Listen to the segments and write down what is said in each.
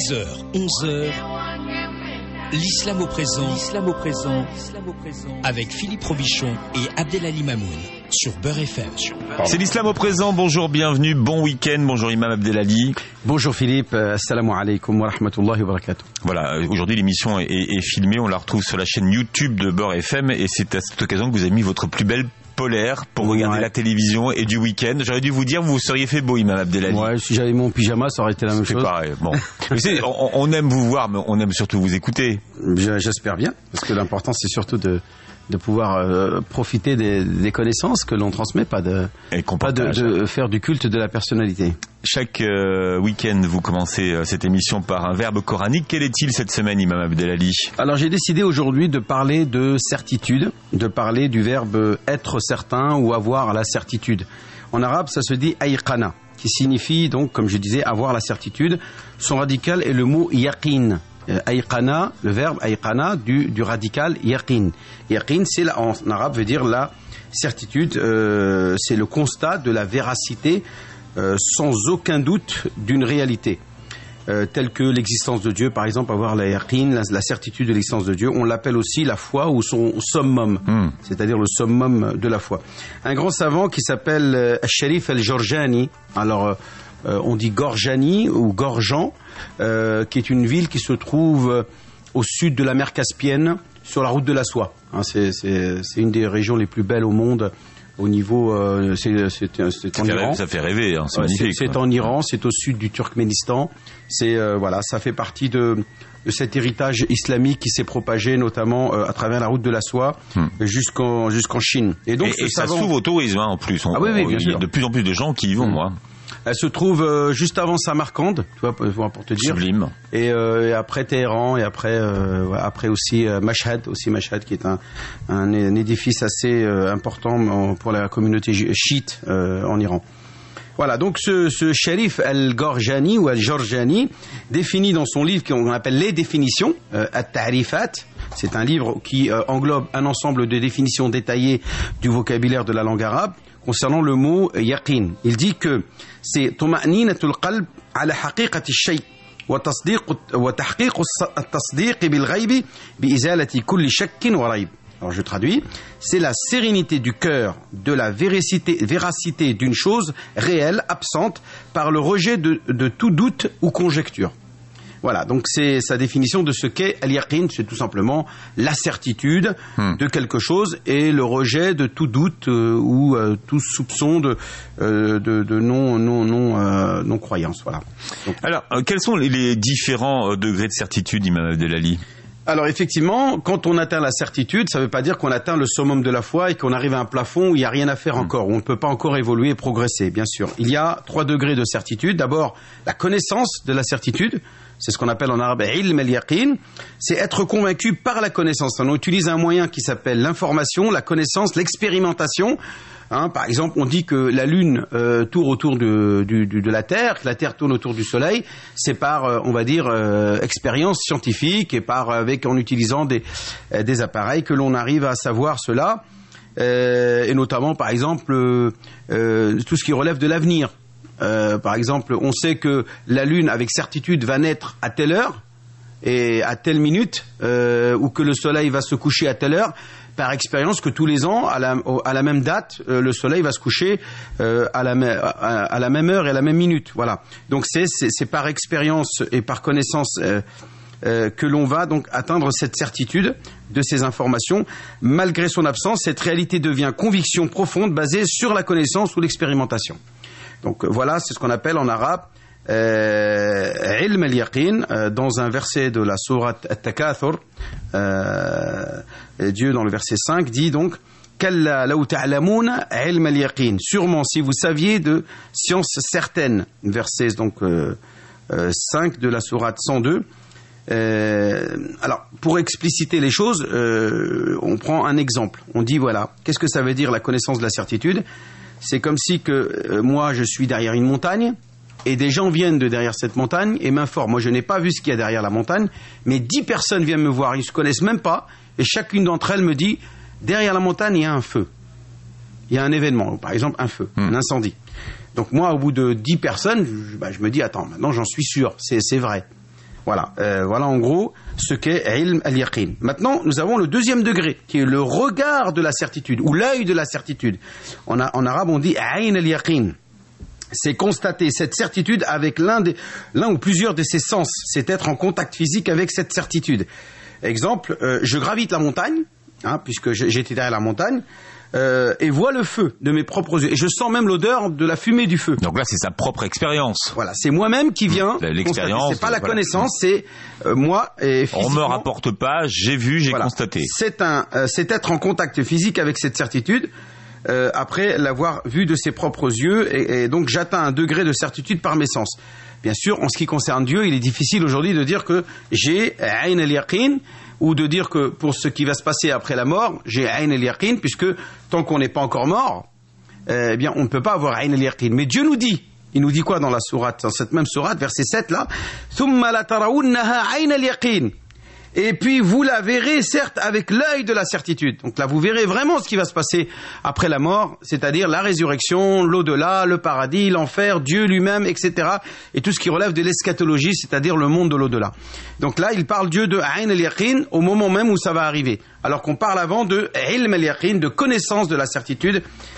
10h, 11h, l'islam au présent, avec Philippe Robichon et Abdelali Mamoun sur Beurre FM. C'est l'islam au présent, bonjour, bienvenue, bon week-end, bonjour Imam Abdelali. Bonjour Philippe, assalamu alaikum wa rahmatullahi wa barakatuh. Voilà, aujourd'hui l'émission est filmée, on la retrouve sur la chaîne YouTube de Beurre FM et c'est à cette occasion que vous avez mis votre plus belle polaire pour regarder la télévision et du week-end. J'aurais dû vous dire, vous seriez fait beau, Imam Abdelali. Ouais, si j'avais mon pyjama, ça aurait été la même chose. C'est pareil, bon. on aime vous voir, mais on aime surtout vous écouter. J'espère bien, parce que l'important c'est surtout de pouvoir profiter des connaissances que l'on transmet, pas de faire du culte de la personnalité. Chaque week-end, vous commencez cette émission par un verbe coranique. Quel est-il cette semaine, Imam Abdelali? Alors j'ai décidé aujourd'hui de parler de certitude, de parler du verbe être certain ou avoir la certitude. En arabe, ça se dit ayqana, qui signifie donc, comme je disais, avoir la certitude. Son radical est le mot yaqin. Ayqana, le verbe ayqana du radical yaqin. Yaqin, en arabe, veut dire la certitude, c'est le constat de la véracité sans aucun doute d'une réalité, telle que l'existence de Dieu, par exemple, avoir la yaqin, la certitude de l'existence de Dieu. On l'appelle aussi la foi ou son summum, c'est-à-dire le summum de la foi. Un grand savant qui s'appelle Sharif el-Jorjani, alors on dit Gorjani ou Gorjan, qui est une ville qui se trouve au sud de la mer Caspienne, sur la route de la soie. C'est une des régions les plus belles au monde. Au niveau, c'est en Iran. Ça fait rêver, hein, c'est magnifique. C'est en Iran, c'est au sud du Turkménistan. Voilà, ça fait partie de cet héritage islamique qui s'est propagé notamment à travers la route de la soie jusqu'en Chine. Et donc ça s'ouvre au tourisme, hein, en plus. Oui, bien sûr. Il y a de plus en plus de gens qui y vont, moi. Elle se trouve juste avant Samarcande, tu vois, pour te dire. Sublime. Et après Téhéran, et après aussi Mashhad, qui est un édifice assez important pour la communauté chiite en Iran. Voilà, donc ce Sharif al-Gorjani ou al-Jorjani définit dans son livre qu'on appelle les définitions, at-Ta'rifat. C'est un livre qui englobe un ensemble de définitions détaillées du vocabulaire de la langue arabe concernant le mot yaqin. Il dit que c'est tuma'ninatul qalb ala haqiqati shay wa tahqiq at-tasdiq bil ghayb bi izalati kulli shakkin wa rayb. Alors je traduis, c'est la sérénité du cœur de la véracité d'une chose réelle absente par le rejet de tout doute ou conjecture. Voilà, donc c'est sa définition de ce qu'est al-yaqin, c'est tout simplement la certitude de quelque chose et le rejet de tout doute ou tout soupçon de non-croyance. Voilà. Donc, alors, quels sont les différents degrés de certitude, Imam Abdelali? Alors effectivement, quand on atteint la certitude, ça ne veut pas dire qu'on atteint le summum de la foi et qu'on arrive à un plafond où il n'y a rien à faire encore, où on ne peut pas encore évoluer et progresser, bien sûr. Il y a 3 degrés de certitude. D'abord, la connaissance de la certitude. C'est ce qu'on appelle en arabe ilm al-yaqin. C'est être convaincu par la connaissance. On utilise un moyen qui s'appelle l'information, la connaissance, l'expérimentation. Par exemple, on dit que la Lune tourne autour de la Terre, que la Terre tourne autour du Soleil. C'est par, on va dire, expérience scientifique et en utilisant des appareils que l'on arrive à savoir cela. Et notamment, par exemple, tout ce qui relève de l'avenir. Par exemple, on sait que la Lune, avec certitude, va naître à telle heure et à telle minute, ou que le Soleil va se coucher à telle heure. Par expérience, que tous les ans, à la même date, le Soleil va se coucher à la même heure et à la même minute. Voilà. Donc c'est par expérience et par connaissance que l'on va donc atteindre cette certitude de ces informations. Malgré son absence, cette réalité devient conviction profonde basée sur la connaissance ou l'expérimentation. Donc voilà, c'est ce qu'on appelle en arabe ilm al-yaqin, dans un verset de la sourate At-Takathur. Dieu, dans le verset 5, dit donc Kalla law ta'lamouna ilm al-yaqin. Sûrement, si vous saviez de science certaine. Verset donc 5 de la sourate 102. Alors, pour expliciter les choses, on prend un exemple. On dit voilà, qu'est-ce que ça veut dire la connaissance de la certitude? C'est comme si que moi je suis derrière une montagne et des gens viennent de derrière cette montagne et m'informent. Moi je n'ai pas vu ce qu'il y a derrière la montagne, mais 10 personnes viennent me voir, ils ne se connaissent même pas, et chacune d'entre elles me dit derrière la montagne il y a un feu, il y a un événement, par exemple un feu, un incendie. Donc moi au bout de 10 personnes, je me dis attends, maintenant j'en suis sûr, c'est vrai. Voilà, voilà en gros ce qu'est ilm al-yaqin. Maintenant, nous avons le deuxième degré, qui est le regard de la certitude, ou l'œil de la certitude. En arabe, on dit ayn al-yaqin. C'est constater cette certitude avec l'un ou plusieurs de ses sens. C'est être en contact physique avec cette certitude. Exemple, je gravite la montagne, puisque j'étais derrière la montagne, et vois le feu de mes propres yeux. Et je sens même l'odeur de la fumée du feu. Donc là, c'est sa propre expérience. Voilà, c'est moi-même qui viens. L'expérience. C'est pas la connaissance, c'est moi. Et on me rapporte pas, j'ai vu, j'ai constaté. C'est être en contact physique avec cette certitude. Après l'avoir vu de ses propres yeux, et donc j'atteins un degré de certitude par mes sens. Bien sûr, en ce qui concerne Dieu, il est difficile aujourd'hui de dire que j'ai ayn al-yaqin, ou de dire que pour ce qui va se passer après la mort, j'ai ayn al-yaqin, puisque tant qu'on n'est pas encore mort, eh bien on ne peut pas avoir ayn al-yaqin. Mais Dieu nous dit, il nous dit quoi dans la sourate, dans cette même sourate, verset 7 là, thumma la tarawunnaha ayn al-yaqin. Et puis vous la verrez certes avec l'œil de la certitude. Donc là vous verrez vraiment ce qui va se passer après la mort, c'est-à-dire la résurrection, l'au-delà, le paradis, l'enfer, Dieu lui-même, etc. Et tout ce qui relève de l'eschatologie, c'est-à-dire le monde de l'au-delà. Donc là il parle Dieu de ayn al-yaqin au moment même où ça va arriver. Alors qu'on parle avant de ilm al-yaqin, de connaissance de la certitude.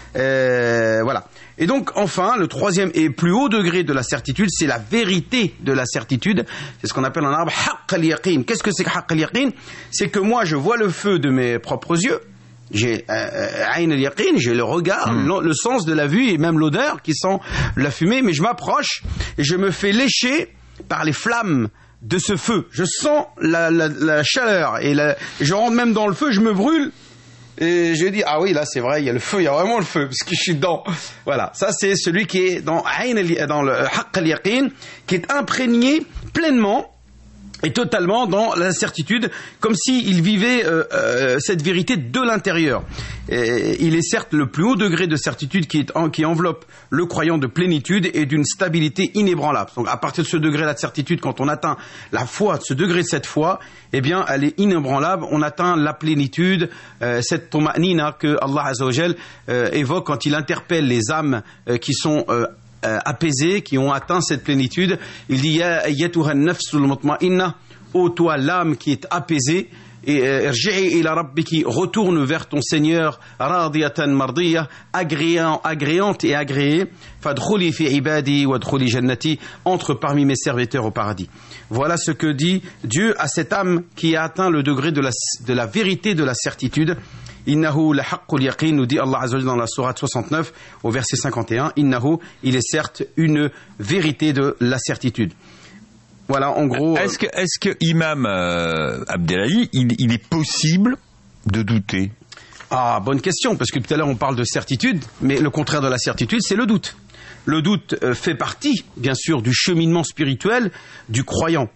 Voilà. Et donc enfin, le troisième et plus haut degré de la certitude, c'est la vérité de la certitude. C'est ce qu'on appelle en arabe haqq al-yaqin. Qu'est-ce que c'est que haqq al-yaqin? C'est que moi je vois le feu de mes propres yeux. J'ai ayn al-yaqin, j'ai le regard, le sens de la vue et même l'odeur qui sent la fumée, mais je m'approche et je me fais lécher par les flammes de ce feu. Je sens la chaleur et je rentre même dans le feu, je me brûle. Et je dis, ah oui, là c'est vrai, il y a le feu, il y a vraiment le feu, parce que je suis dedans. Voilà, ça c'est celui qui est dans le haqq al-yaqin, qui est imprégné pleinement et totalement dans la certitude, comme s'il vivait cette vérité de l'intérieur. Et il est certes le plus haut degré de certitude qui enveloppe le croyant de plénitude et d'une stabilité inébranlable. Donc à partir de ce degré-là de certitude, quand on atteint la foi, ce degré de cette foi, eh bien elle est inébranlable, on atteint la plénitude, cette toma'nina que Allah Azza wa Jal évoque quand il interpelle les âmes qui sont apaisés, qui ont atteint cette plénitude. Il dit ya ayyatuha an-nafsul mutma'inna, ô toi l'âme qui est apaisée, et irji'i ila rabbiki, retourne vers ton Seigneur, radiyatan mardiya, agréante et agréée, fadkhuli fi ibadi wadkhuli jannati, entre parmi mes serviteurs au paradis. Voilà ce que dit Dieu à cette âme qui a atteint le degré de la vérité, de la certitude. Innahu la haqqul yaqin, nous dit Allah Azza wa Jalla dans la sourate 69 au verset 51. Innahu, il est certes une vérité de la certitude. Voilà, en gros. Est-ce que Imam Abdelali, il est possible de douter? Ah, bonne question, parce que tout à l'heure on parle de certitude, mais le contraire de la certitude, c'est le doute. Le doute fait partie, bien sûr, du cheminement spirituel du croyant.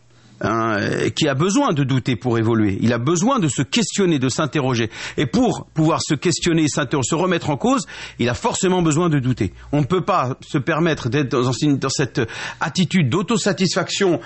Qui a besoin de douter pour évoluer. Il a besoin de se questionner, de s'interroger. Et pour pouvoir se questionner, se remettre en cause, il a forcément besoin de douter. On ne peut pas se permettre d'être dans cette attitude d'autosatisfaction,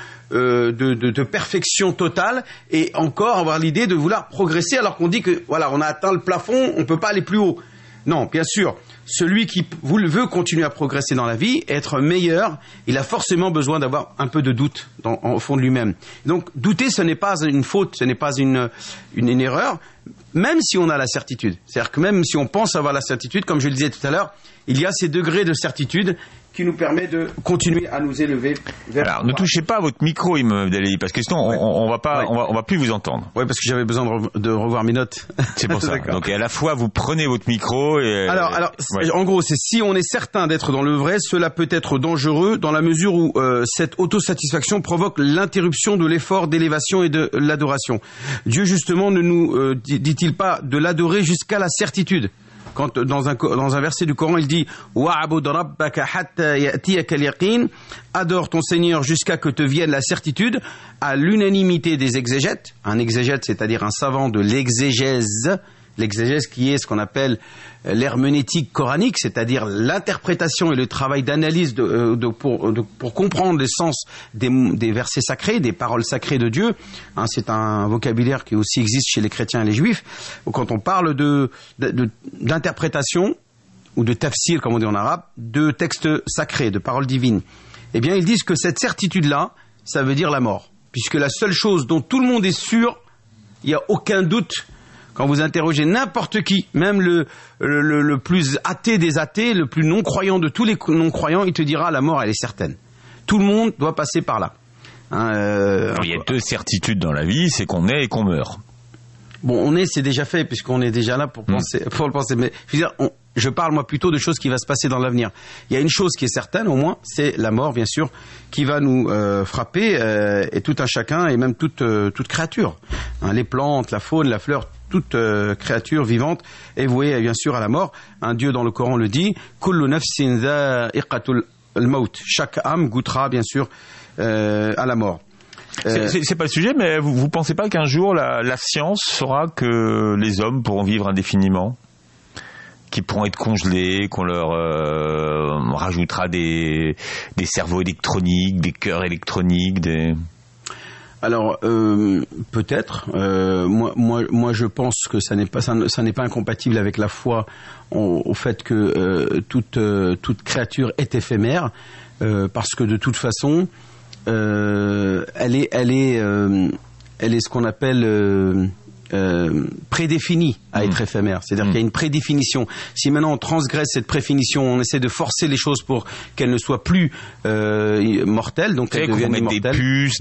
de perfection totale, et encore avoir l'idée de vouloir progresser alors qu'on dit que voilà, on a atteint le plafond, on ne peut pas aller plus haut. Non, bien sûr, celui qui veut continuer à progresser dans la vie, être meilleur, il a forcément besoin d'avoir un peu de doute au fond de lui-même. Donc, douter, ce n'est pas une faute, ce n'est pas une erreur, même si on a la certitude. C'est-à-dire que même si on pense avoir la certitude, comme je le disais tout à l'heure, il y a ces degrés de certitude qui nous permet de continuer à nous élever vers... Alors, ne touchez pas à votre micro, Imam Abdelali, parce que sinon, on va plus vous entendre. Oui, parce que j'avais besoin de revoir mes notes. C'est pour ça. Donc, à la fois, vous prenez votre micro et... Alors, en gros, c'est si on est certain d'être dans le vrai, cela peut être dangereux dans la mesure où cette autosatisfaction provoque l'interruption de l'effort d'élévation et de l'adoration. Dieu, justement, ne nous dit-il pas de l'adorer jusqu'à la certitude? Quand dans un verset du Coran, il dit wa'bud rabbaka hatta ya'tiyaka al-yaqin, adore ton Seigneur jusqu'à que te vienne la certitude, à l'unanimité des exégètes. Un exégète, c'est-à-dire un savant de l'exégèse qui est ce qu'on appelle l'herméneutique coranique, c'est-à-dire l'interprétation et le travail d'analyse pour comprendre le sens des versets sacrés, des paroles sacrées de Dieu. C'est un vocabulaire qui aussi existe chez les chrétiens et les juifs. Quand on parle d'interprétation ou de tafsir, comme on dit en arabe, de textes sacrés, de paroles divines, eh bien ils disent que cette certitude-là, ça veut dire la mort. puisque la seule chose dont tout le monde est sûr, il n'y a aucun doute, quand vous interrogez n'importe qui, même le plus athée des athées, le plus non-croyant de tous les non-croyants, il te dira la mort, elle est certaine. Tout le monde doit passer par là. Il y a deux certitudes dans la vie, c'est qu'on est et qu'on meurt. Bon, on est, c'est déjà fait, puisqu'on est déjà là pour le penser. Mais je parle moi plutôt de choses qui va se passer dans l'avenir. Il y a une chose qui est certaine, au moins, c'est la mort, bien sûr, qui va nous frapper, et tout un chacun, et même toute créature. Les plantes, la faune, la fleur, toute créature vivante est vouée, bien sûr, à la mort. Un Dieu dans le Coran le dit, Kullu nafsin dha'iqatul maut. Chaque âme goûtera, bien sûr, à la mort. C'est pas le sujet, mais vous pensez pas qu'un jour la science saura que les hommes pourront vivre indéfiniment, qu'ils pourront être congelés, qu'on leur rajoutera des cerveaux électroniques, des cœurs électroniques, Alors peut-être. Moi, je pense que ça n'est pas incompatible avec la foi au fait que toute créature est éphémère, parce que de toute façon, elle est ce qu'on appelle prédéfinie à être éphémère. C'est-à-dire qu'il y a une prédéfinition. Si maintenant on transgresse cette prédéfinition, on essaie de forcer les choses pour qu'elles ne soient plus mortelles, donc elles deviennent immortelles. Des puces,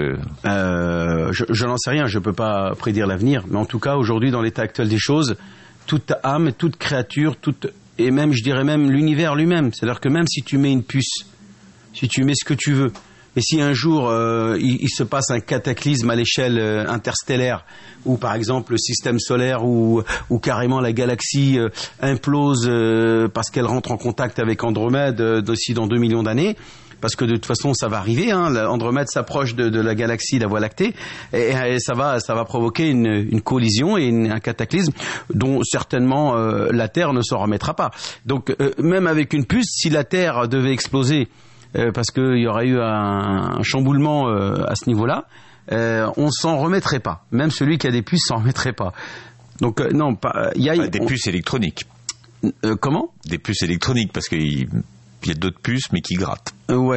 je n'en sais rien, je peux pas prédire l'avenir, mais en tout cas aujourd'hui, dans l'état actuel des choses, toute âme, toute créature, et même, je dirais même l'univers lui-même. C'est-à-dire que même si tu mets une puce, si tu mets ce que tu veux, et si un jour il se passe un cataclysme à l'échelle interstellaire, ou par exemple le système solaire ou carrément la galaxie implose parce qu'elle rentre en contact avec Andromède d'ici dans 2 millions d'années, parce que de toute façon ça va arriver, Andromède s'approche de la galaxie, la Voie lactée, et ça va provoquer une collision et un cataclysme dont certainement la Terre ne s'en remettra pas. Donc même avec une puce, si la Terre devait exploser, parce qu'il y aurait eu un chamboulement à ce niveau-là, on s'en remettrait pas. Même celui qui a des puces s'en remettrait pas. Donc non, il y a des puces électroniques. Comment ? Des puces électroniques, parce qu'il y a d'autres puces mais qui grattent. Ouais,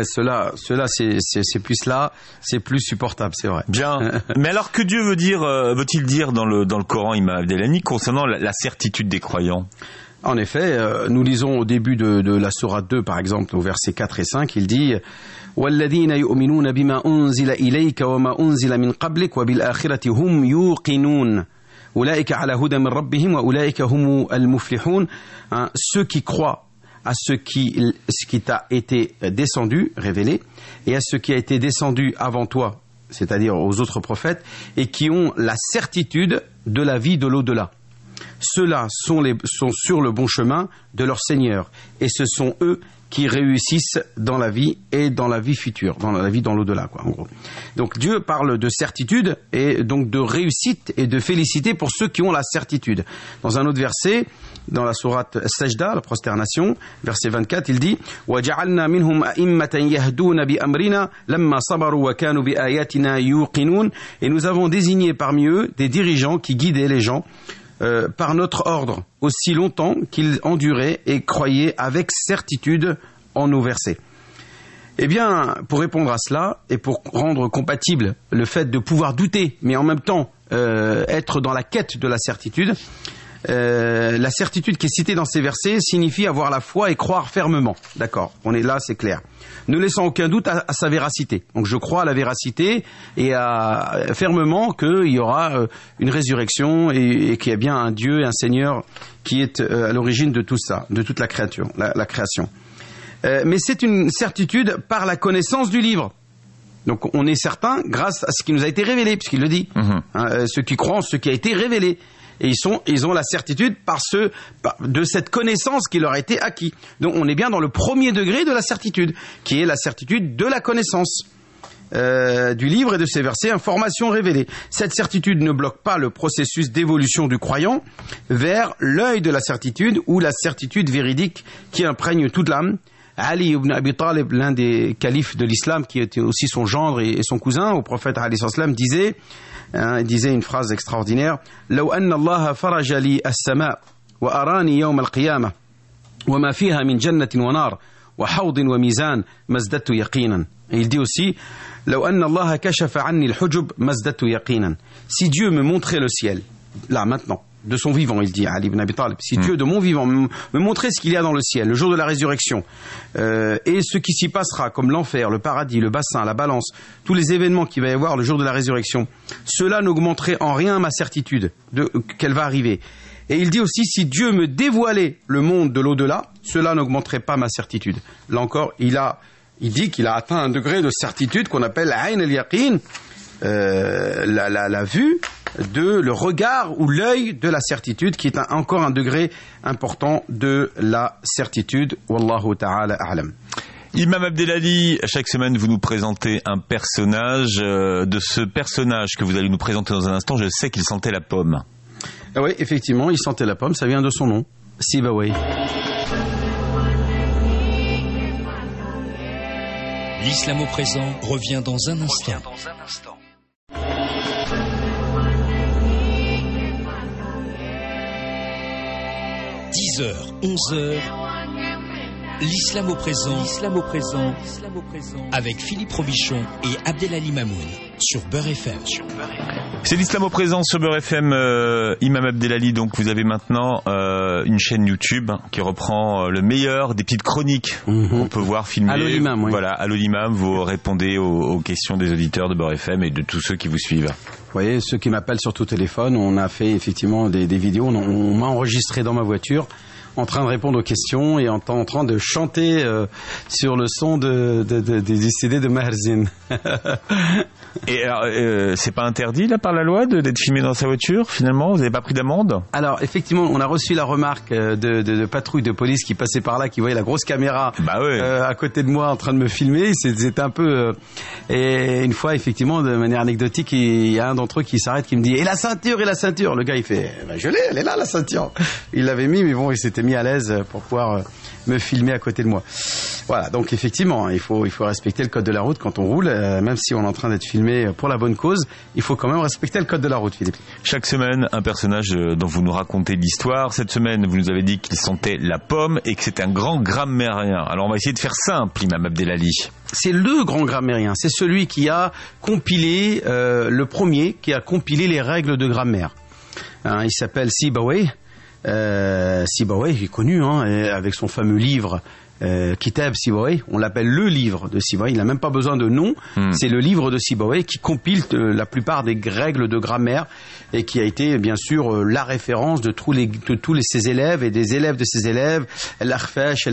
ces puces-là, c'est plus supportable, c'est vrai. Bien. Mais alors que Dieu veut-il dire dans le Coran, Imam Abdelhani, concernant la certitude des croyants ? En effet, nous lisons au début de la sourate 2, par exemple, au verset 4 et 5, il dit « وَالَّذِينَ يُؤْمِنُونَ بِمَا أُنزِلَ إِلَيْكَ وَمَا أُنزِلَ مِنْ قَبْلِكَ وَبِالْآخِرَةِ هُمْ يُوقِنُونَ أُولَئِكَ عَلَى هُدًى مِنْ رَبِّهِمْ وَأُولَئِكَ هُمُ الْمُفْلِحُونَ » Ceux qui croient à ce qui t'a été descendu, révélé, et à ce qui a été descendu avant toi, c'est-à-dire aux autres prophètes, et qui ont la certitude de la vie de l'au-delà. Ceux-là sont sur le bon chemin de leur Seigneur, et ce sont eux qui réussissent dans la vie et dans la vie future, dans la vie dans l'au-delà, quoi, en gros. Donc Dieu parle de certitude et donc de réussite et de félicité pour ceux qui ont la certitude. Dans un autre verset, dans la sourate Sajda, la prosternation, verset 24, il dit وَجَعَلْنَا مِنْهُمْ أَئِمَّةً يَهْدُونَ بِأَمْرِنَا لَمَّا صَبَرُوا وَكَانُوا بِآيَاتِنَا يُوقِنُونَ. Et nous avons désigné parmi eux des dirigeants qui guidaient les gens par notre ordre, aussi longtemps qu'ils enduraient et croyaient avec certitude en nos versets. Eh bien, pour répondre à cela et pour rendre compatible le fait de pouvoir douter, mais en même temps être dans la quête de la certitude qui est citée dans ces versets signifie avoir la foi et croire fermement. D'accord, on est là, c'est clair. Ne laissant aucun doute à sa véracité. Donc je crois à la véracité et fermement qu'il y aura une résurrection et qu'il y a bien un Dieu et un Seigneur qui est à l'origine de tout ça, de toute la création. Mais c'est une certitude par la connaissance du livre. Donc on est certain grâce à ce qui nous a été révélé, puisqu'il le dit. Ceux qui croient en ce qui a été révélé. Et ils ont la certitude de cette connaissance qui leur a été acquis. Donc on est bien dans le premier degré de la certitude, qui est la certitude de la connaissance du livre et de ses versets, information révélée. Cette certitude ne bloque pas le processus d'évolution du croyant vers l'œil de la certitude ou la certitude véridique qui imprègne toute l'âme. Ali ibn Abi Talib, l'un des califes de l'islam, qui était aussi son gendre et son cousin au prophète alayhi salam, disait une phrase extraordinaire: لو أن الله فرج لي السماء وأراني يوم القيامة وما فيها من جنة ونار وحوض وميزان ما ازددت يقينا. Et il dit aussi لو أن الله كشف عني الحجب ما ازددت يقينا. Si Dieu me montrait le ciel, là maintenant, de son vivant, il dit Ali ibn Abi Talib, si Dieu de mon vivant me montrait ce qu'il y a dans le ciel, le jour de la résurrection, et ce qui s'y passera, comme l'enfer, le paradis, le bassin, la balance, tous les événements qu'il va y avoir le jour de la résurrection, cela n'augmenterait en rien ma certitude qu'elle va arriver. Et il dit aussi, si Dieu me dévoilait le monde de l'au-delà, cela n'augmenterait pas ma certitude. Là encore, il dit qu'il a atteint un degré de certitude qu'on appelle Ayn al-Yaqin, la vue, le regard ou l'œil de la certitude, qui est encore un degré important de la certitude. Wallahu ta'ala a'lam. Imam Abdelali, chaque semaine vous nous présentez un personnage. De ce personnage que vous allez nous présenter dans un instant, je sais qu'il sentait la pomme. Ah oui, effectivement, il sentait la pomme, ça vient de son nom, Sibawayh. L'islam au présent revient dans un instant. 10h, 11h, l'islam au présent, avec Philippe Robichon et Abdelali Mamoun sur Beurre FM. C'est l'islam au présent sur Beurre FM. Imam Abdelali, donc vous avez maintenant une chaîne YouTube qui reprend le meilleur des petites chroniques qu'on peut voir filmer. Allô l'imam, oui. Voilà, allô l'imam, vous répondez aux questions des auditeurs de Beurre FM et de tous ceux qui vous suivent. Vous voyez, ceux qui m'appellent sur tout téléphone, on a fait effectivement des vidéos, on m'a enregistré dans ma voiture en train de répondre aux questions et en train de chanter sur le son des CD de Maherzine. Et alors, c'est pas interdit là par la loi d'être filmé dans sa voiture finalement? Vous n'avez pas pris d'amende? Alors effectivement, on a reçu la remarque de patrouilles de police qui passaient par là, qui voyaient la grosse caméra à côté de moi en train de me filmer. C'était un peu... et une fois, effectivement, de manière anecdotique, il y a un d'entre eux qui s'arrête, qui me dit « Et la ceinture, et la ceinture ?» Le gars, il fait « Je l'ai, elle est là, la ceinture !» Il l'avait mis, mais bon, il s'était mis à l'aise pour pouvoir me filmer à côté de moi. Voilà, donc effectivement, il faut respecter le code de la route quand on roule, même si on est en train d'être filmé pour la bonne cause, il faut quand même respecter le code de la route, Philippe. Chaque semaine, un personnage dont vous nous racontez l'histoire. Cette semaine, vous nous avez dit qu'il sentait la pomme et que c'était un grand grammairien. Alors on va essayer de faire simple, Imam Abdelali. C'est le grand grammairien, c'est celui qui a compilé, le premier qui a compilé les règles de grammaire. Il s'appelle Sibawayh. Sibawayh, il est connu, avec son fameux livre Kitab Sibawayh, on l'appelle le livre de Sibawayh, il n'a même pas besoin de nom, c'est le livre de Sibawayh qui compile la plupart des règles de grammaire et qui a été bien sûr la référence de tous ses élèves et des élèves de ses élèves, l'Arfash,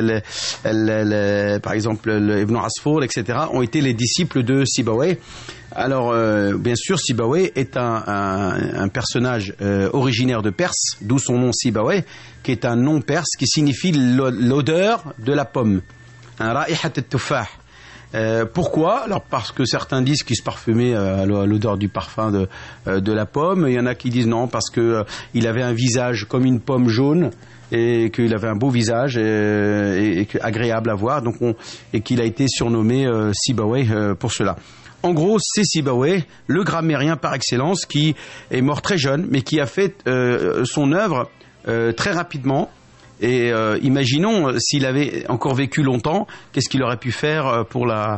par exemple Ibn Asfour, etc., ont été les disciples de Sibawayh. Alors, bien sûr, Sibawayh est un personnage originaire de Perse, d'où son nom Sibawayh, qui est un nom perse qui signifie l'odeur de la pomme. Ra'ihat al-tuffah. Pourquoi? Alors, parce que certains disent qu'il se parfumait à l'odeur du parfum de la pomme. Il y en a qui disent non, parce que il avait un visage comme une pomme jaune et qu'il avait un beau visage et agréable à voir. Donc, et qu'il a été surnommé Sibawayh pour cela. En gros, c'est Sibawayh, le grammairien par excellence, qui est mort très jeune, mais qui a fait son œuvre très rapidement. Et imaginons s'il avait encore vécu longtemps, qu'est-ce qu'il aurait pu faire pour la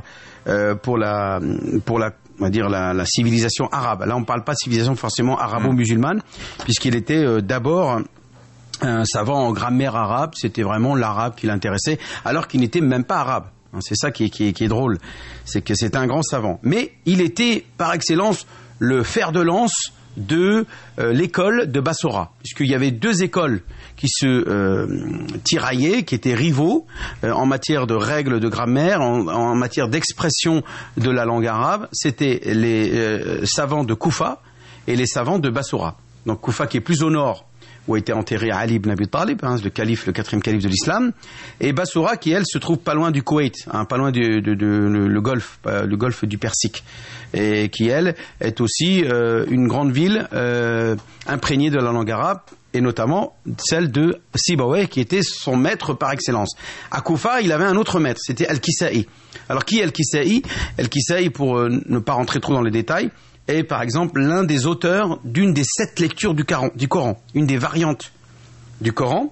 civilisation arabe. Là, on ne parle pas de civilisation forcément arabo-musulmane, puisqu'il était d'abord un savant en grammaire arabe. C'était vraiment l'arabe qui l'intéressait, alors qu'il n'était même pas arabe. C'est ça qui est drôle, c'est que c'est un grand savant. Mais il était par excellence le fer de lance de l'école de Bassora, puisqu'il y avait deux écoles qui se tiraillaient, qui étaient rivaux en matière de règles de grammaire, en matière d'expression de la langue arabe. C'était les savants de Koufa et les savants de Bassora. Donc Koufa qui est plus au nord, où a été enterré Ali ibn Abi Talib, le quatrième calife de l'islam, et Bassora qui, elle, se trouve pas loin du Koweït, pas loin le golfe du Persique, et qui, elle, est aussi une grande ville imprégnée de la langue arabe, et notamment celle de Sibawayh, qui était son maître par excellence. À Koufa, il avait un autre maître, c'était Al-Kisa'i. Alors, qui est Al-Kisa'i? Al-Kisa'i, pour ne pas rentrer trop dans les détails, est par exemple l'un des auteurs d'une des 7 lectures du Coran, une des variantes du Coran,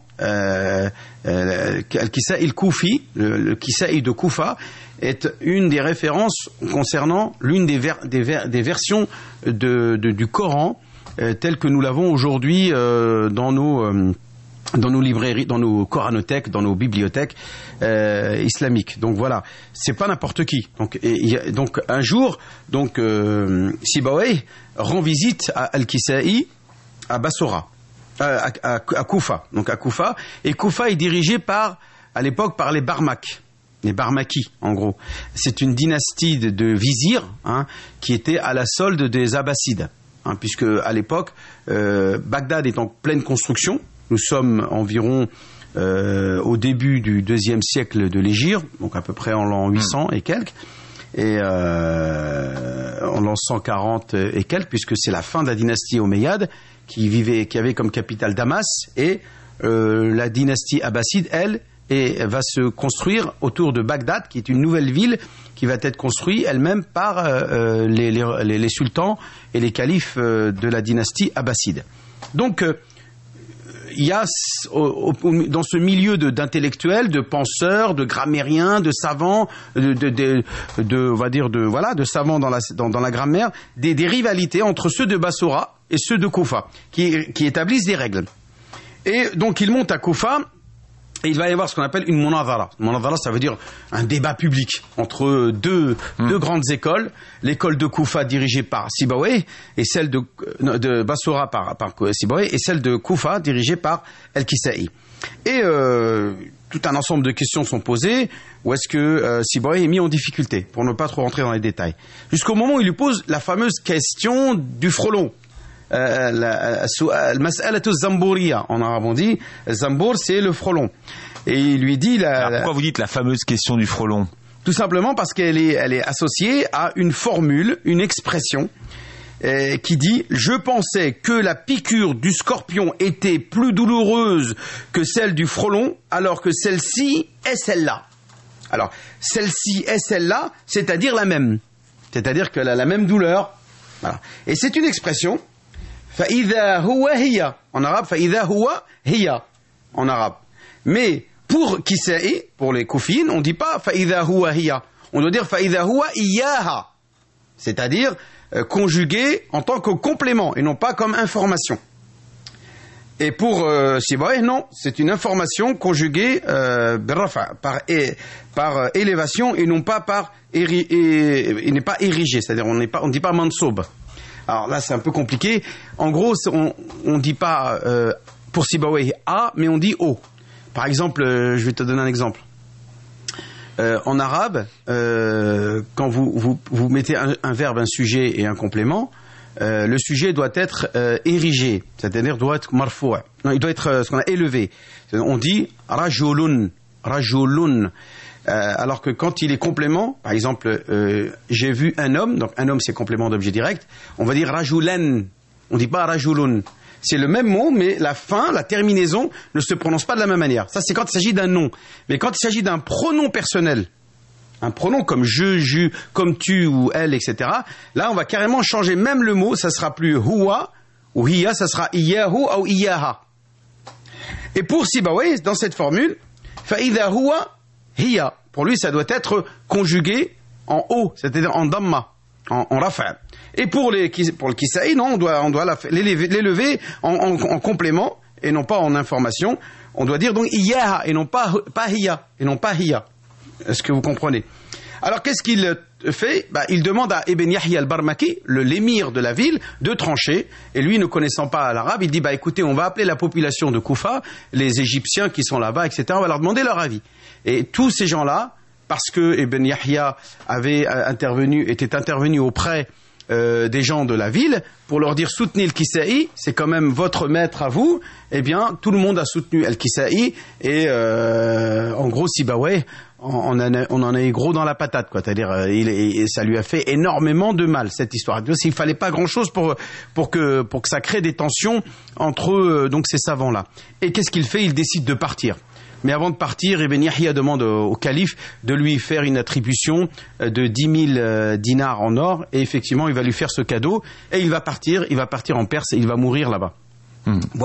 Al-Kisa'i al-Koufi, le Kisa'i de Koufa, est une des références concernant l'une des versions du Coran telles que nous l'avons aujourd'hui dans nos librairies, dans nos coranothèques, dans nos bibliothèques islamiques. Donc voilà, c'est pas n'importe qui. Donc un jour, Sibawayh rend visite à Al-Kisa'i à Bassora, à Koufa. Donc à Koufa, et Koufa est dirigé à l'époque par les Barmak. Les Barmakis, en gros. C'est une dynastie de vizirs qui était à la solde des Abbassides. Puisque à l'époque, Bagdad est en pleine construction. Nous sommes environ au début du 2e siècle de l'Hégire, donc à peu près en l'an 800 et quelques, et en l'an 140 et quelques, puisque c'est la fin de la dynastie omeyyade qui avait comme capitale Damas, et la dynastie abbasside, elle, va se construire autour de Bagdad, qui est une nouvelle ville qui va être construite elle-même par les sultans et les califes de la dynastie abbasside. Donc, il y a dans ce milieu d'intellectuels, de penseurs, de grammairiens, de savants, de savants dans la grammaire, des rivalités entre ceux de Bassora et ceux de Koufa, qui établissent des règles. Et donc, il monte à Koufa. Et il va y avoir ce qu'on appelle une munadhara. Munadhara, ça veut dire un débat public entre deux grandes écoles. L'école de Koufa dirigée par Sibawayh et celle de Bassora par Sibawayh et celle de Koufa dirigée par Al-Kisa'i. Et tout un ensemble de questions sont posées où est-ce que Sibawayh est mis en difficulté, pour ne pas trop rentrer dans les détails. Jusqu'au moment où il lui pose la fameuse question du frelon. Al-mas'alatu zambouriya, en arabe on dit. Zambour, c'est le frelon. Et il lui dit... Pourquoi vous dites la fameuse question du frelon ? Tout simplement parce qu'elle est associée à une formule, une expression qui dit « Je pensais que la piqûre du scorpion était plus douloureuse que celle du frelon, alors que celle-ci est celle-là. » Alors, celle-ci est celle-là, c'est-à-dire la même. C'est-à-dire qu'elle a la même douleur. Voilà. Et c'est une expression... فَإِذَا هُوَ هِيَ en arabe, فَإِذَا هُوَ هِيَ en arabe. Mais pour Kisa'i, pour les Koufines, on ne dit pas فَإِذَا هُوَ هِيَ. On doit dire فَإِذَا هُوَ إِيَّاهَا. C'est-à-dire conjugué en tant que complément et non pas comme information. Et pour Sibawayh, non, c'est une information conjuguée par élévation et non pas il n'est pas érigé, c'est-à-dire on ne dit pas mansoub. Alors là, c'est un peu compliqué. En gros, on dit pas pour Sibawayh A, mais on dit O. Par exemple, je vais te donner un exemple. En arabe, quand vous mettez un verbe, un sujet et un complément, le sujet doit être érigé, c'est-à-dire doit être marfou'. Non, il doit être ce qu'on a élevé. On dit rajulun, rajulun. Alors que quand il est complément, par exemple, j'ai vu un homme, donc un homme c'est complément d'objet direct, on va dire rajulan, on dit pas rajulun. C'est le même mot, mais la fin, la terminaison ne se prononce pas de la même manière. Ça c'est quand il s'agit d'un nom. Mais quand il s'agit d'un pronom personnel, un pronom comme je, comme tu ou elle, etc., là on va carrément changer même le mot, ça sera plus huwa ou hiya, ça sera iyahu ou iyaha. Et pour Sibawayh, dans cette formule, fa'idha huwa hiya, pour lui ça doit être conjugué en haut, c'est-à-dire en damma, en rafa'. Et pour le Kisa'i, non, on doit l'élever en complément et non pas en information. On doit dire donc iyaha et non pas hiya et non pas hiya. Est-ce que vous comprenez? Alors qu'est-ce qu'il fait? Il demande à Ibn Yahya al-Barmaki, l'émir de la ville, de trancher. Et lui, ne connaissant pas l'arabe, il dit écoutez, on va appeler la population de Koufa, les Égyptiens qui sont là-bas, etc. On va leur demander leur avis. Et tous ces gens-là, parce que Ibn Yahya était intervenu auprès des gens de la ville pour leur dire soutenez le Kisa'i, c'est quand même votre maître à vous. Eh bien, tout le monde a soutenu al-Kisa'i et en gros, Sibawayh, on en a eu gros dans la patate, quoi. C'est-à-dire, ça lui a fait énormément de mal cette histoire. Il fallait pas grand-chose pour que ça crée des tensions entre donc ces savants-là. Et qu'est-ce qu'il fait? Il décide de partir. Mais avant de partir, Ibn Yahya demande au calife de lui faire une attribution de 10 000 dinars en or. Et effectivement, il va lui faire ce cadeau. Et il va partir en Perse et il va mourir là-bas. Voilà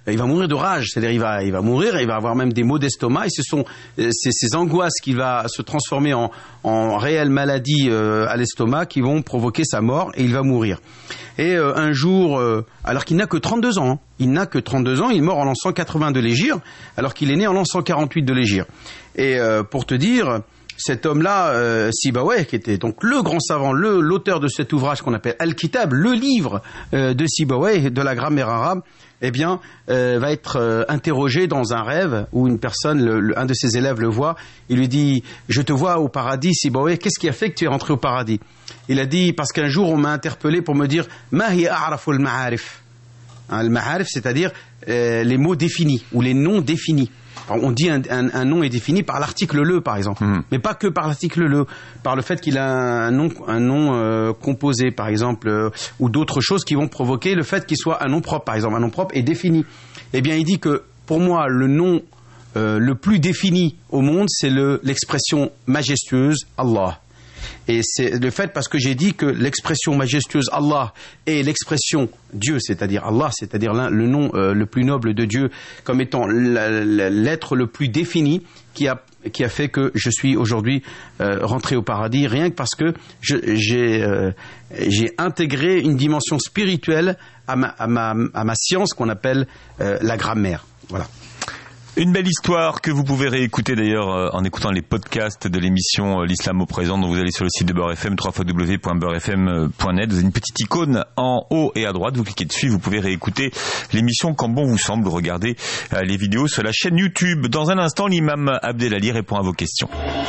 il va mourir de rage, c'est-à-dire il va mourir, il va avoir même des maux d'estomac, et ce sont ces angoisses qui va se transformer en réelle maladie à l'estomac qui vont provoquer sa mort, et il va mourir. Et un jour, alors qu'il n'a que 32 ans, il n'a que 32 ans, il meurt en l'an 180 de l'Hégire, alors qu'il est né en l'an 148 de l'Hégire. Et pour te dire, cet homme-là, Sibawayh, qui était donc le grand savant, l'auteur de cet ouvrage qu'on appelle Al-Kitab, le livre de Sibawayh, de la grammaire arabe, eh bien, va être interrogé dans un rêve où une personne, un de ses élèves le voit, il lui dit « Je te vois au paradis, Sibawayh, qu'est-ce qui a fait que tu es rentré au paradis ?» Il a dit « Parce qu'un jour, on m'a interpellé pour me dire « Ma hiya a'rafu al-ma'arif » Al-ma'arif, c'est-à-dire les mots définis ou les noms définis. Alors, on dit un nom est défini par l'article le, par exemple, mais pas que par l'article le, par le fait qu'il a un nom composé, par exemple, ou d'autres choses qui vont provoquer le fait qu'il soit un nom propre, par exemple, un nom propre est défini. Eh bien, il dit que pour moi, le nom le plus défini au monde, c'est l'expression majestueuse Allah. Et c'est le fait parce que j'ai dit que l'expression majestueuse Allah et l'expression Dieu, c'est-à-dire Allah, c'est-à-dire le nom le plus noble de Dieu, comme étant l'être le plus défini qui a fait que je suis aujourd'hui rentré au paradis, rien que parce que j'ai intégré une dimension spirituelle à ma science qu'on appelle la grammaire. Voilà. Une belle histoire que vous pouvez réécouter d'ailleurs en écoutant les podcasts de l'émission L'Islam au présent, dont vous allez sur le site de Beurre FM, www.beurrefm.net. Vous avez une petite icône en haut et à droite, vous cliquez dessus, vous pouvez réécouter l'émission quand bon vous semble, regarder les vidéos sur la chaîne YouTube. Dans un instant, l'imam Abdelali répond à vos questions.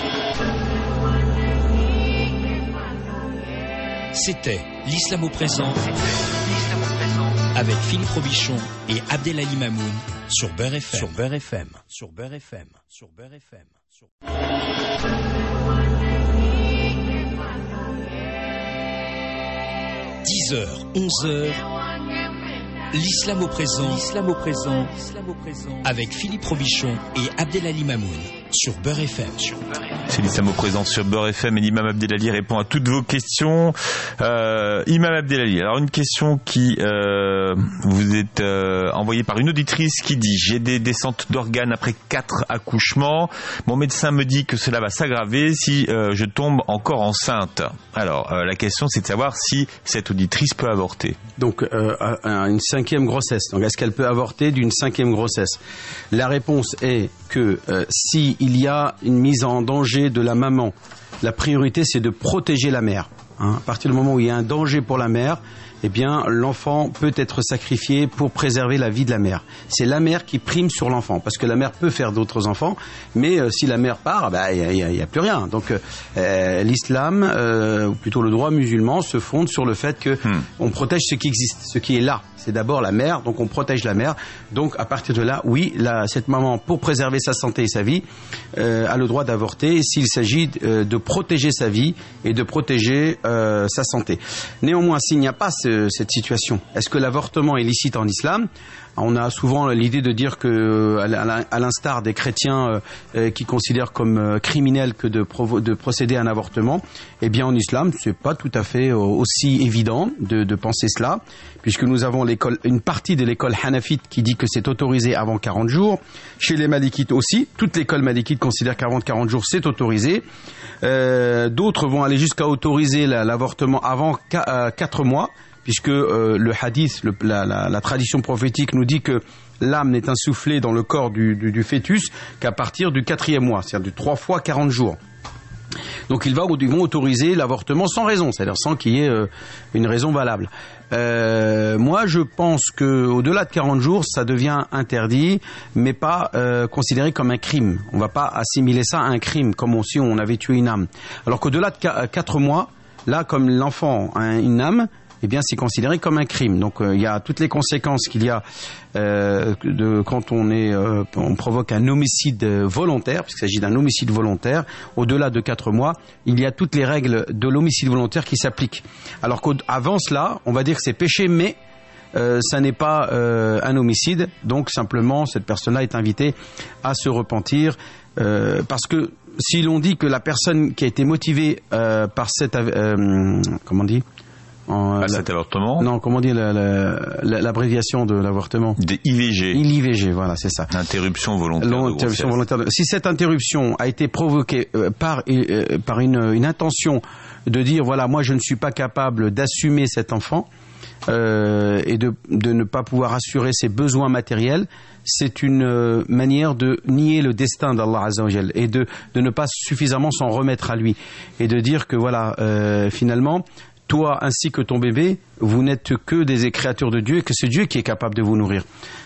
C'était L'Islam au présent avec Philippe Robichon et Abdelali Mamoun sur Beurre FM. Sur Beurre FM. Sur Beurre FM. Sur Beurre FM. Sur... 10h, 11h. L'Islam au présent. L'Islam au présent. Avec Philippe Robichon et Abdelali Mamoun sur Beurre FM. C'est l'Islam au présent sur Beurre FM et l'imam Abdelali répond à toutes vos questions. Imam Abdelali, alors une question qui vous est envoyée par une auditrice qui dit: j'ai des descentes d'organes après 4 accouchements. Mon médecin me dit que cela va s'aggraver si je tombe encore enceinte. Alors la question c'est de savoir si cette auditrice peut avorter. Donc une 5e grossesse. Donc est-ce qu'elle peut avorter d'une 5e grossesse? La réponse est que si il y a une mise en danger de la maman, la priorité c'est de protéger la mère. À partir du moment où il y a un danger pour la mère, eh bien l'enfant peut être sacrifié pour préserver la vie de la mère. C'est la mère qui prime sur l'enfant, parce que la mère peut faire d'autres enfants, mais si la mère part, il y a plus rien. Donc l'islam, ou plutôt le droit musulman, se fonde sur le fait que on protège ce qui existe, ce qui est là. C'est d'abord la mère, donc on protège la mère. Donc à partir de là, oui, cette maman, pour préserver sa santé et sa vie, a le droit d'avorter s'il s'agit de protéger sa vie et de protéger sa santé. Néanmoins, s'il n'y a pas cette situation, est-ce que l'avortement est licite en islam? On a souvent l'idée de dire que, à l'instar des chrétiens qui considèrent comme criminel que de procéder à un avortement, eh bien en islam, c'est pas tout à fait aussi évident de penser cela, puisque nous avons une partie de l'école hanafite qui dit que c'est autorisé avant 40 jours. Chez les malikites aussi, toute l'école malikite considère qu'avant 40 jours c'est autorisé. D'autres vont aller jusqu'à autoriser l'avortement avant 4 mois. Puisque le hadith, la tradition prophétique nous dit que l'âme n'est insufflée dans le corps du fœtus qu'à partir du 4e mois, c'est-à-dire de 3 fois 40 jours. Donc ils vont autoriser l'avortement sans raison, c'est-à-dire sans qu'il y ait une raison valable. Moi je pense qu'au-delà de 40 jours, ça devient interdit, mais pas considéré comme un crime. On ne va pas assimiler ça à un crime, comme si on avait tué une âme. Alors qu'au-delà de 4 mois, là comme l'enfant a une âme, eh bien c'est considéré comme un crime. Donc il y a toutes les conséquences qu'il y a quand on provoque un homicide volontaire, puisqu'il s'agit d'un homicide volontaire. Au-delà de 4 mois, il y a toutes les règles de l'homicide volontaire qui s'appliquent. Alors qu'avant cela, on va dire que c'est péché, mais ça n'est pas un homicide. Donc simplement, cette personne-là est invitée à se repentir, parce que si l'on dit que la personne qui a été motivée par cette cet avortement? Non, comment dire l'abréviation de l'avortement? Des IVG. L'IVG, voilà, c'est ça. Interruption volontaire. Si cette interruption a été provoquée par une intention de dire, voilà, moi je ne suis pas capable d'assumer cet enfant et de ne pas pouvoir assurer ses besoins matériels, c'est une manière de nier le destin d'Allah Azza wa Jal et de ne pas suffisamment s'en remettre à lui et de dire que voilà, finalement, toi ainsi que ton bébé, vous n'êtes que des créatures de Dieu et que c'est Dieu qui est capable de vous nourrir.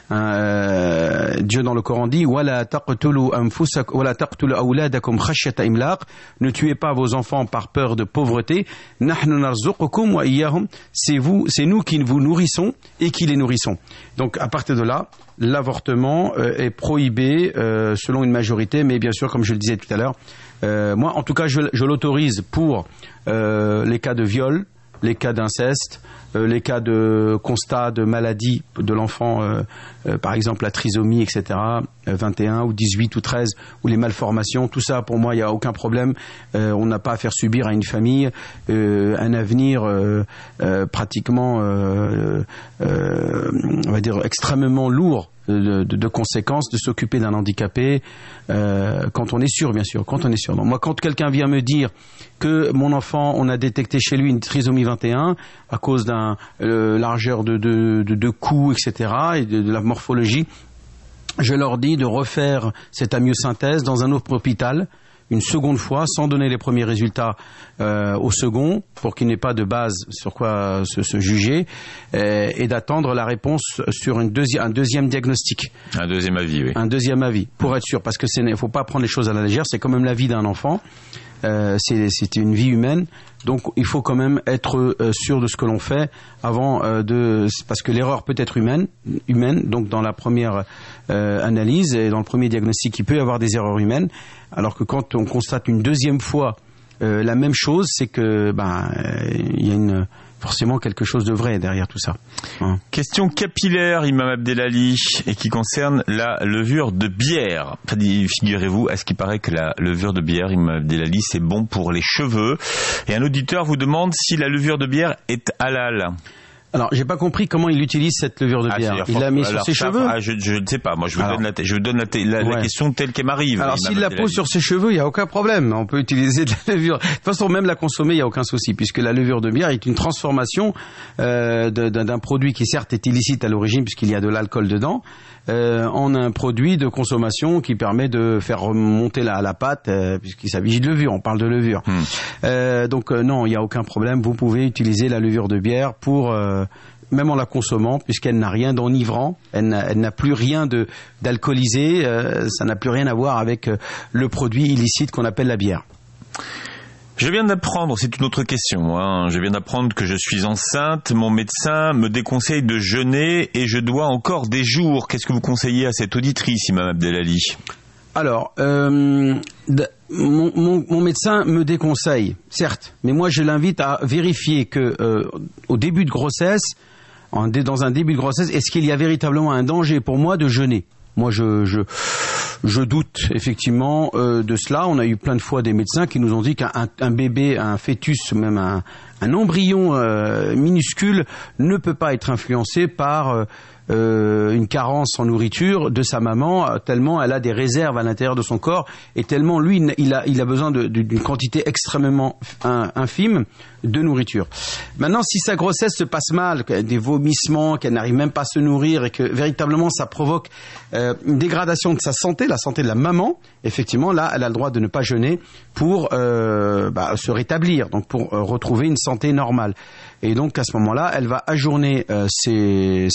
Dieu dans le Coran dit wala taqtulu awladakum khashyata imlaq, ne tuez pas vos enfants par peur de pauvreté. Nahnu narzuqukum wa iyyahum, c'est nous qui vous nourrissons et qui les nourrissons. Donc à partir de là, l'avortement est prohibé selon une majorité, mais bien sûr, comme je le disais tout à l'heure, moi en tout cas je l'autorise pour les cas de viol, les cas d'inceste, les cas de constat de maladie de l'enfant, par exemple la trisomie, etc., 21 ou 18 ou 13, ou les malformations, tout ça pour moi il n'y a aucun problème. On n'a pas à faire subir à une famille un avenir pratiquement, on va dire, extrêmement lourd de conséquences, de s'occuper d'un handicapé, quand on est sûr, bien sûr, quand on est sûr. Donc, moi, quand quelqu'un vient me dire que mon enfant, on a détecté chez lui une trisomie 21 à cause d'un largeur de cou, etc., et de la morphologie, je leur dis de refaire cette amyosynthèse dans un autre hôpital une seconde fois, sans donner les premiers résultats au second, pour qu'il n'ait pas de base sur quoi se juger, et d'attendre la réponse sur un deuxième diagnostic. Un deuxième avis, oui. Un deuxième avis, pour être sûr, parce que il ne faut pas prendre les choses à la légère, c'est quand même la vie d'un enfant, c'est une vie humaine, donc il faut quand même être sûr de ce que l'on fait avant parce que l'erreur peut être humaine, donc dans la première analyse et dans le premier diagnostic, il peut y avoir des erreurs humaines, alors que quand on constate une deuxième fois la même chose, c'est que il y a forcément quelque chose de vrai derrière tout ça. Hein. Question capillaire, Imam Abdelali, et qui concerne la levure de bière. Figurez-vous, à ce qui paraît que la levure de bière, Imam Abdelali, c'est bon pour les cheveux. Et un auditeur vous demande si la levure de bière est halal. Alors, j'ai pas compris comment il utilise cette levure de bière. Il l'a mis sur ses cheveux? Je ne sais pas. Moi, je vous donne la question telle qu'elle m'arrive. Alors, s'il la pose sur ses cheveux, il n'y a aucun problème. On peut utiliser de la levure. De toute façon, même la consommer, il n'y a aucun souci, puisque la levure de bière est une transformation d'un produit qui, certes, est illicite à l'origine, puisqu'il y a de l'alcool dedans, en un produit de consommation qui permet de faire remonter la pâte, puisqu'il s'agit de levure. On parle de levure. Donc, non, il n'y a aucun problème. Vous pouvez utiliser la levure de bière pour... même en la consommant, puisqu'elle n'a rien d'enivrant, elle n'a plus rien d'alcoolisé, ça n'a plus rien à voir avec le produit illicite qu'on appelle la bière. Je viens d'apprendre, c'est une autre question, je viens d'apprendre que je suis enceinte, mon médecin me déconseille de jeûner et je dois encore des jours. Qu'est-ce que vous conseillez à cette auditrice, Imam Abdelali ? Alors, mon médecin me déconseille, certes, mais moi je l'invite à vérifier que au début de grossesse, dans un début de grossesse, est-ce qu'il y a véritablement un danger pour moi de jeûner ? Moi, je doute effectivement de cela. On a eu plein de fois des médecins qui nous ont dit qu'un bébé, un fœtus, même un embryon minuscule ne peut pas être influencé par une carence en nourriture de sa maman, tellement elle a des réserves à l'intérieur de son corps et tellement lui il a besoin d'une quantité extrêmement infime de nourriture. Maintenant, si sa grossesse se passe mal, qu'elle a des vomissements, qu'elle n'arrive même pas à se nourrir et que véritablement ça provoque une dégradation de sa santé, la santé de la maman, effectivement là elle a le droit de ne pas jeûner pour se rétablir, donc pour retrouver une santé normale. Et donc à ce moment-là, elle va ajourner ses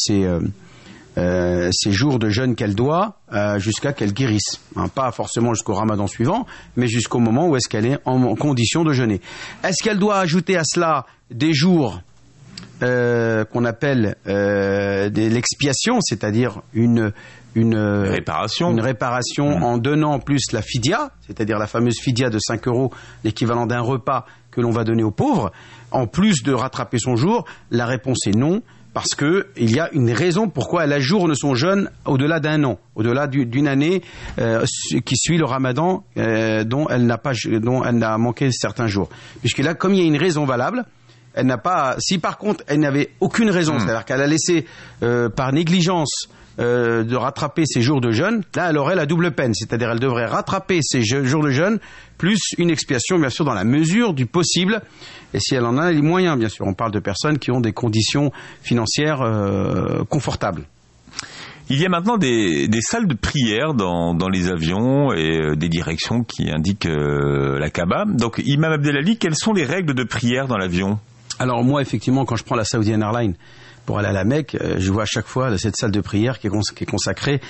jours de jeûne qu'elle doit jusqu'à qu'elle guérisse. Pas forcément jusqu'au ramadan suivant, mais jusqu'au moment où est-ce qu'elle est en condition de jeûner. Est-ce qu'elle doit ajouter à cela des jours qu'on appelle l'expiation, c'est-à-dire une réparation en donnant plus la fidya, c'est-à-dire la fameuse fidya de 5 €, l'équivalent d'un repas que l'on va donner aux pauvres, en plus de rattraper son jour? La réponse est non, parce que il y a une raison pourquoi elle ajourne son jeûne au-delà d'un an, au-delà d'une année qui suit le ramadan dont elle n'a manqué certains jours. Puisque là, comme il y a une raison valable, elle n'a pas. Si par contre elle n'avait aucune raison, c'est-à-dire qu'elle a laissé par négligence de rattraper ses jours de jeûne, là elle aurait la double peine, c'est-à-dire elle devrait rattraper ses jours de jeûne plus une expiation, bien sûr, dans la mesure du possible, et si elle en a les moyens, bien sûr. On parle de personnes qui ont des conditions financières confortables. Il y a maintenant des salles de prière dans les avions et des directions qui indiquent la Kaaba. Donc, Imam Abdelali, quelles sont les règles de prière dans l'avion ? Alors moi, effectivement, quand je prends la Saudi Airlines pour aller à la Mecque, je vois à chaque fois cette salle de prière qui est consacrée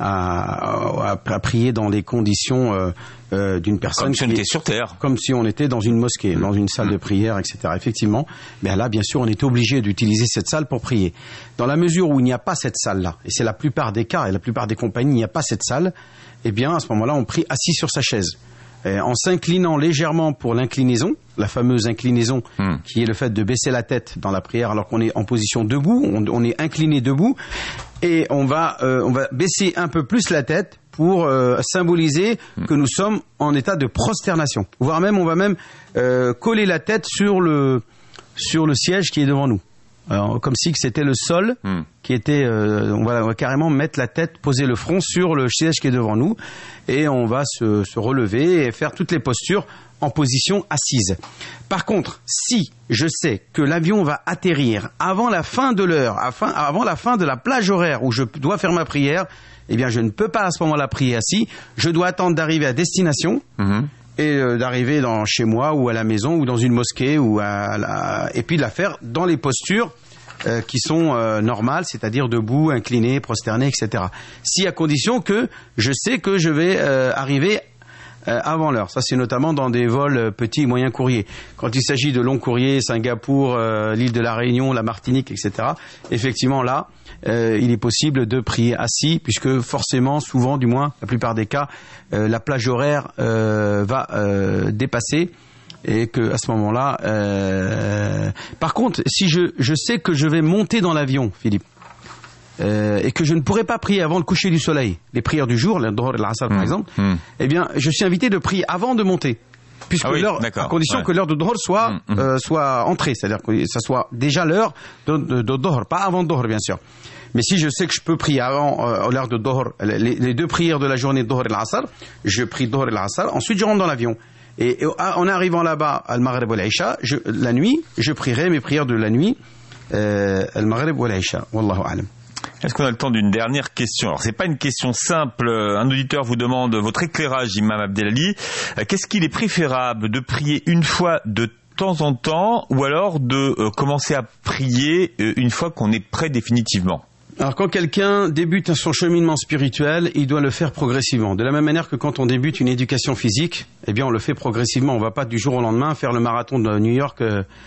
à prier dans les conditions d'une personne comme si on était sur terre, comme si on était dans une mosquée, dans une salle de prière, etc. Effectivement, mais là, bien sûr, on est obligé d'utiliser cette salle pour prier. Dans la mesure où il n'y a pas cette salle-là, et c'est la plupart des cas et la plupart des compagnies, il n'y a pas cette salle, eh bien, à ce moment-là, on prie assis sur sa chaise. En s'inclinant légèrement pour l'inclinaison, la fameuse inclinaison qui est le fait de baisser la tête dans la prière alors qu'on est en position debout, on est incliné debout, et on va baisser un peu plus la tête pour symboliser que nous sommes en état de prosternation. Voire même, on va même coller la tête sur le siège qui est devant nous. Alors, comme si c'était le sol qui était... on va carrément mettre la tête, poser le front sur le siège qui est devant nous, et on va se relever et faire toutes les postures en position assise. Par contre, si je sais que l'avion va atterrir avant la fin de l'heure, avant la fin de la plage horaire où je dois faire ma prière, eh bien je ne peux pas à ce moment-là prier assis, je dois attendre d'arriver à destination, et d'arriver chez moi ou à la maison ou dans une mosquée et puis de la faire dans les postures qui sont normales, c'est-à-dire debout, incliné, prosterné, etc. Si à condition que je sais que je vais arriver avant l'heure. Ça, c'est notamment dans des vols petits et moyens courriers. Quand il s'agit de longs courriers, Singapour, l'île de la Réunion, la Martinique, etc., effectivement, là, il est possible de prier assis, puisque forcément, souvent, du moins, la plupart des cas, la plage horaire va dépasser, et que à ce moment-là... Par contre, si je sais que je vais monter dans l'avion, Philippe, et que je ne pourrai pas prier avant le coucher du soleil, les prières du jour, le Dhuhr et l'Asr par exemple, eh bien, je suis invité de prier avant de monter, puisque l'heure, à condition que l'heure de Dhuhr soit entrée, c'est-à-dire que ça soit déjà l'heure de Dhuhr, pas avant Dhuhr bien sûr. Mais si je sais que je peux prier avant l'heure de Dhuhr, les deux prières de la journée, Dhuhr et l'Asr, je prie Dhuhr et l'Asr, ensuite je rentre dans l'avion. Et en arrivant là-bas, al-Maghrib ou l'Isha, la nuit, je prierai mes prières de la nuit, al-Maghrib ou l'Isha. Wallahu a'lam. Est-ce qu'on a le temps d'une dernière question ? Alors, c'est pas une question simple. Un auditeur vous demande votre éclairage, Imam Abdelali. Qu'est-ce qu'il est préférable de prier une fois de temps en temps ou alors de commencer à prier une fois qu'on est prêt définitivement ? Alors quand quelqu'un débute son cheminement spirituel, il doit le faire progressivement. De la même manière que quand on débute une éducation physique, eh bien on le fait progressivement. On ne va pas du jour au lendemain faire le marathon de New York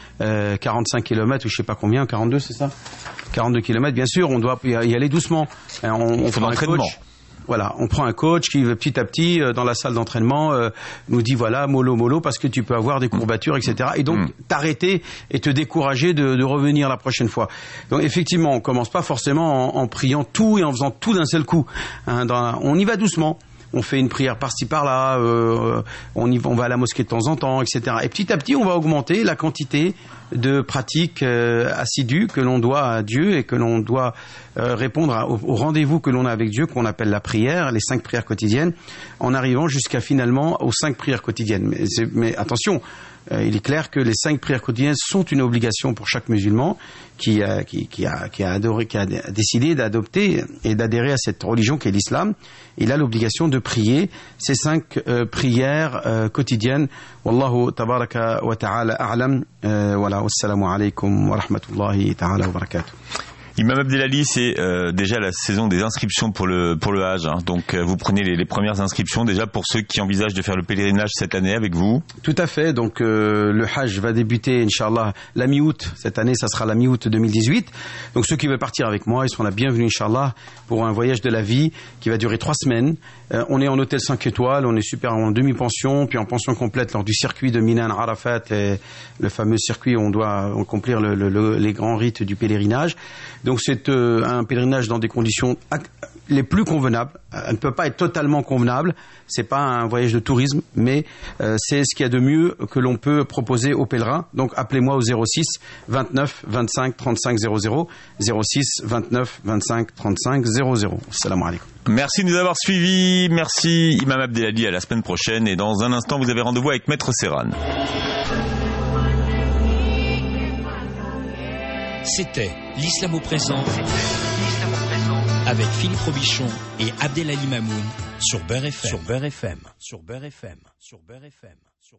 45 km ou je sais pas combien, 42 c'est ça ? 42 km, bien sûr, on doit y aller doucement. On faut l'entraînement. Voilà, on prend un coach qui petit à petit dans la salle d'entraînement nous dit voilà mollo parce que tu peux avoir des courbatures, etc. Et donc t'arrêter et te décourager de revenir la prochaine fois. Donc effectivement, on commence pas forcément en priant tout et en faisant tout d'un seul coup. On y va doucement. On fait une prière par-ci par-là, on va à la mosquée de temps en temps, etc. Et petit à petit, on va augmenter la quantité de pratiques assidues que l'on doit à Dieu et que l'on doit répondre au rendez-vous que l'on a avec Dieu, qu'on appelle la prière, les 5 prières quotidiennes, en arrivant jusqu'à finalement aux 5 prières quotidiennes. Mais attention, il est clair que les 5 prières quotidiennes sont une obligation pour chaque musulman qui a décidé d'adopter et d'adhérer à cette religion qu'est l'islam. Il a l'obligation de prier ces 5 prières quotidiennes. Wallahu tabaraka wa ta'ala a'lam. Voilà, wassalamu alaikum wa rahmatullahi ta'ala wa barakatuh. Imam Abdelali, c'est déjà la saison des inscriptions pour le Hajj. Hein. Donc vous prenez les premières inscriptions déjà pour ceux qui envisagent de faire le pèlerinage cette année avec vous. Tout à fait. Donc le Hajj va débuter, Inch'Allah, la mi-août. Cette année, ça sera la mi-août 2018. Donc ceux qui veulent partir avec moi, ils seront la bienvenue, Inch'Allah, pour un voyage de la vie qui va durer 3 semaines. On est en hôtel 5 étoiles, on est super en demi-pension, puis en pension complète lors du circuit de Mina Arafat, le fameux circuit où on doit accomplir les grands rites du pèlerinage. Donc c'est un pèlerinage dans des conditions les plus convenables. Elle ne peut pas être totalement convenable. C'est pas un voyage de tourisme, mais c'est ce qu'il y a de mieux que l'on peut proposer aux pèlerins. Donc appelez-moi au 06 29 25 35 00, 06 29 25 35 00. Salam alaikum. Merci de nous avoir suivis. Merci Imam Abdelhadi. À la semaine prochaine. Et dans un instant, vous avez rendez-vous avec Maître Serran. C'était l'Islam au présent avec Philippe Robichon et Abdelali Mamoun sur Beurre FM.